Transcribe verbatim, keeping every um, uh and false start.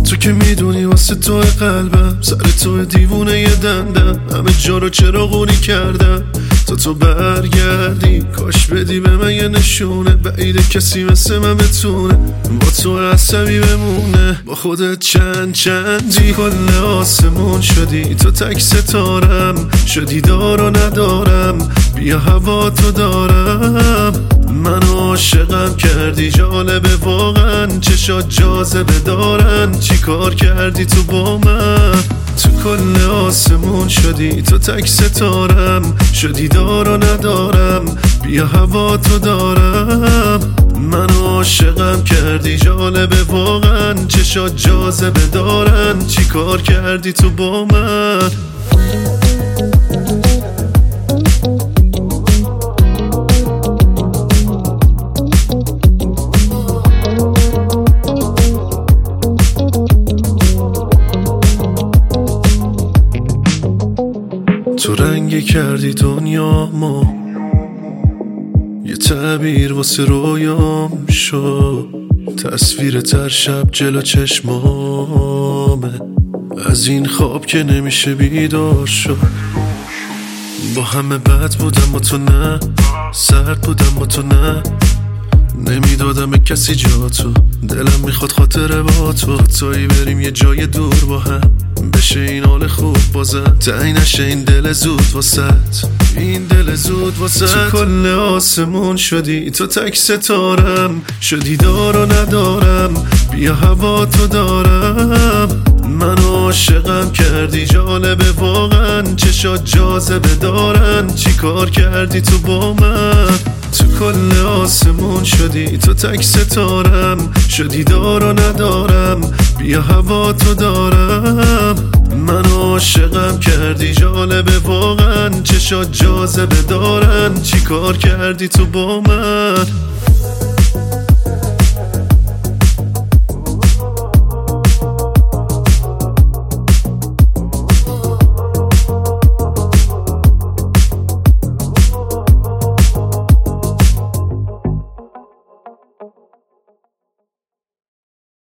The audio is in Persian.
تو که میدونی واسه تو قلبم سر تو دیوونه یه دندم، همه جا رو چراغونی کردم تا تو برگردی. کاش بدی به من یه نشونه، بعیده کسی مثل من بتونه با تو عصبی بمونه. با خودت چند چندی کل آسمون شدی، تو تک ستارم شدی دار و ندارم. بیا هوا تو دارم، منو عاشقم کردی. جالبه واقعا چشات جاذبه دارن، چی کار کردی تو با من؟ تو کل آسمون شدی، تو تک ستارم شدی دار و ندارم. بیا هوا تو دارم، منو عاشقم کردی. جالبه واقعا چشات جاذبه دارن، چی کار کردی تو با من؟ تو رنگی کردی دنیا ما، یه تعبیر واسه رویام شد. تصویر تر شب جلو چشمامه، از این خواب که نمیشه بیدار شد. با همه بد بودم با تو نه، سرد بودم با تو نه. نمیدادم به کسی جا تو، دلم میخواد خاطره با تو. تایی بریم یه جای دور با هم، بشه این حال خوب بازم. تعیین نشه این دل زود واسد، این دل زود واسد. تو کل آسمون شدی، تو تک ستارم شدی دار و ندارم. بیا هوا تو دارم، منو عاشقم کردی. جالبه واقعا چشات جاذبه دارن، چی کار کردی تو با من؟ تو کل آسمون شدی، تو تک ستارم شدی دار و ندارم. بیا هوا تو دارم، منو عاشقم کردی. جالبه واقعا چشات جاذبه دارن، چی کار کردی تو با من؟